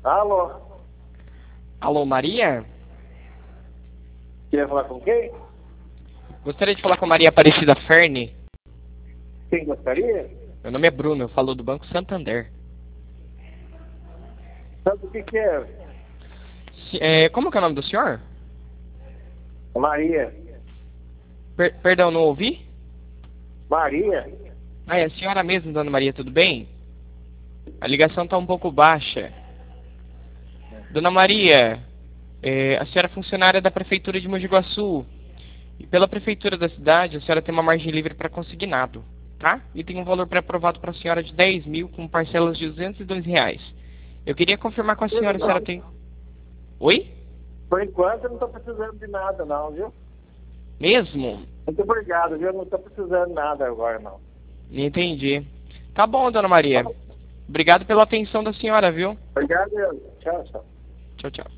Alô? Alô, Maria? Quer falar com quem? Gostaria de falar com a Maria Aparecida Ferne. Quem gostaria? Meu nome é Bruno, eu falo do Banco Santander. Sabe o que é? Como que é o nome do senhor? Maria. Perdão, não ouvi? Maria? Ah, é a senhora mesmo, dona Maria, tudo bem? A ligação está um pouco baixa. Dona Maria, a senhora é funcionária da Prefeitura de Mogi Guaçu. E pela Prefeitura da cidade, a senhora tem uma margem livre para consignado, tá? E tem um valor pré-aprovado para a senhora de 10 mil com parcelas de R$ 202. Eu queria confirmar com a senhora se a senhora tem... Oi? Por enquanto eu não estou precisando de nada não, viu? Mesmo? Muito obrigado, viu? Não estou precisando de nada agora não. Entendi. Tá bom, dona Maria. Obrigado pela atenção da senhora, viu? Obrigado, tchau, tchau. Tchau, tchau.